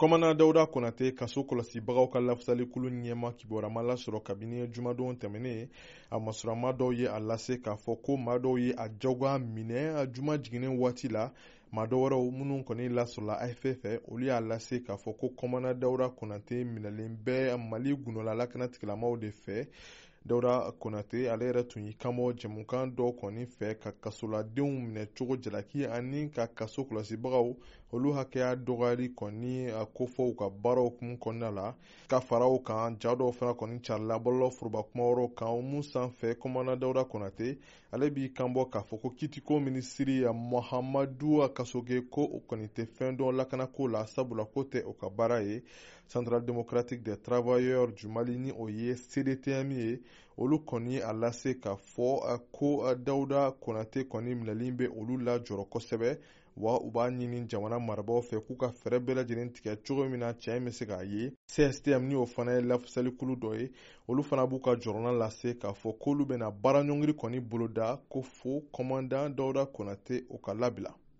Kɔmana Dawuda Konate kaso kɔlɔsibagaw ka lafasalikulu ɲɛma kibaruya lasɔrɔ kabini jumadon tɛmɛnen a masurama dɔw ye a lase k'a fɔ ko maa dɔw ye a jagoya minɛ a juma jiginnen waati la. Maa dɔ wɛrɛw minnu kɔni lasɔrɔla AFP fɛ olu y'a lase k'a fɔ ko Kɔmana Dawuda Konate minɛlen bɛ Mali gunnɔla lakana tigilamaw de fɛ. Dawuda Konate ale yɛrɛ tun y'i kanbɔ jɛmukan dɔw kɔni fɛ ka kasoladenw minɛ cogo jalaki ani ka kaso kɔlɔsibagaw olu hakɛya dɔgɔyali kɔni kofɔ u ka baaraw kun kɔnɔna la ka faraw kan ja dɔw fana kɔni carila bɔlɔlɔ foroba kuma wɛrɛw kan mun sanfɛ Kɔmana Dawuda Konate ale b'i kanbɔ k'a fɔ ko kitiko minisiri Mahamadu Kasoge ko o kɔni tɛ fɛn dɔn lakanako la sabula ko tɛ o ka baara ye. Centrale démocratique des travailleurs du Mali ni o ye CDTM ye olu kɔni a lase k'a fɔ ko Dawuda Konate kɔni minɛlen bɛ olu la jɔrɔ kosɛbɛ wa u b'a ɲini jamana marabagaw fɛ k'u ka fɛɛrɛ bɛɛ lajɛlen tigɛ cogo min na cɛ in bɛ se k'a ye. CSTM ni o fana ye lafasalikulu dɔ ye olu fana b'u ka jɔrɔna lase k'a fɔ k'olu bɛna baara ɲɔngiri kɔni boloda ko fo kɔmandan Dawuda Konate o ka labila.